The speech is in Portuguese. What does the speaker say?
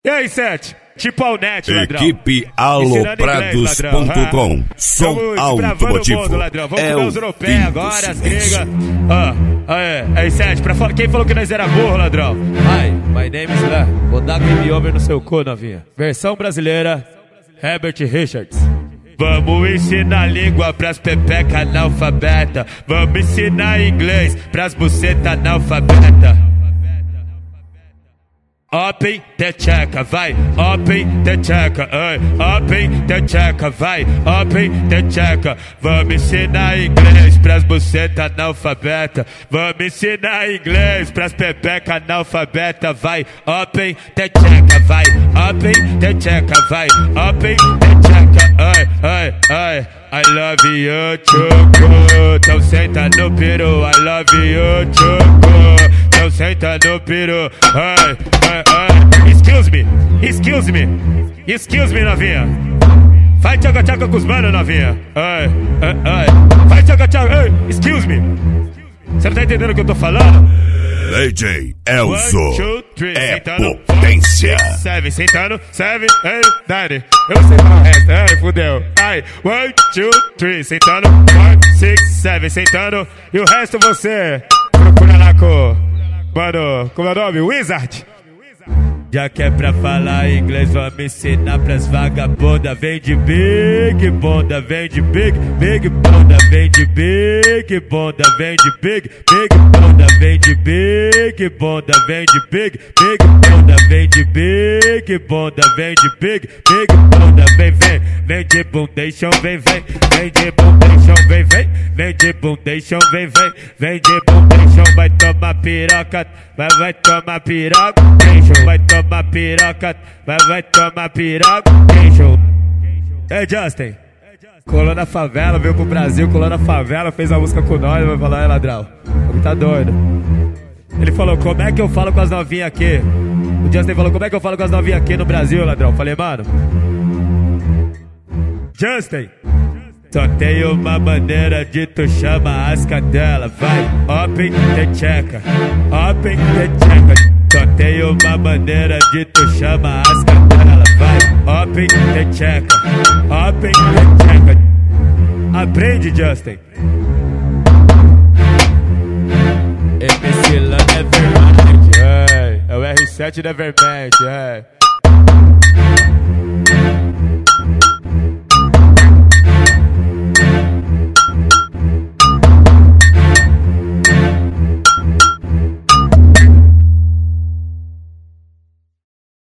E aí, Sete? Tipo Alnet, ladrão. Equipe aloprados.com. Som automotivo. Vamos é os europeus agora, as gregas. Aí, Sete, quem falou que nós era burro, ladrão? Hi, my name is Lá. Vou dar game over no seu cu, novinha. Versão brasileira, Herbert Richards. Vamos ensinar língua pras pepeca analfabeta. Vamos ensinar inglês pras buceta analfabeta. Open the checa, vai, open the checa, open the checa, vai, open the checa. Vamos ensinar inglês pras buceta analfabeta. Vamos ensinar inglês pras pepeca analfabeta, vai, open the checa, vai, open the checa, vai, open the checa, I love you, choco. Então senta no peru, I love you, choco. Então senta no peru, excuse me, novinha. Vai tchaca-tchaca com os manos, novinha. Vai tchaca-tchaca, excuse me. Você não tá entendendo o que eu tô falando? DJ Elzo é potência. 7, sentando, 7, 8, 9. Eu sei falar o resto, fudeu. 1, 2, 3, sentando, 5, 6, 7, sentando. E o resto você procura lá com... Mano, como é o nome? Wizard. Já que é pra falar inglês, vamos ensinar pras vagabundas. Vem de big bunda, vem de big bunda, vem de big bunda, vem de big bunda, vem de big bunda, vem de big bunda, vem de big bunda, vem de big bunda, vem de bundation, vem de bundation, vem de bundation, vem de bundation, vai tomar piroca, vai tomar piroca, vai tomar piroca, vai tomar piroca, Hey Justin, colou na favela, veio pro Brasil, colou na favela, fez a música com nós, vai falar, ladrão, tá doido. Ele falou, como é que eu falo com as novinhas aqui? O Justin falou, como é que eu falo com as novinhas aqui no Brasil, ladrão? Falei, mano, Justin, só tem uma maneira de tu chama as cadelas, vai, open the checa, open the checa. Só tem uma maneira de tu chama as cadelas, vai, open the checa, open the checa. Aprende, Justin. MC Lan Nevermind, é o R7 Nevermind,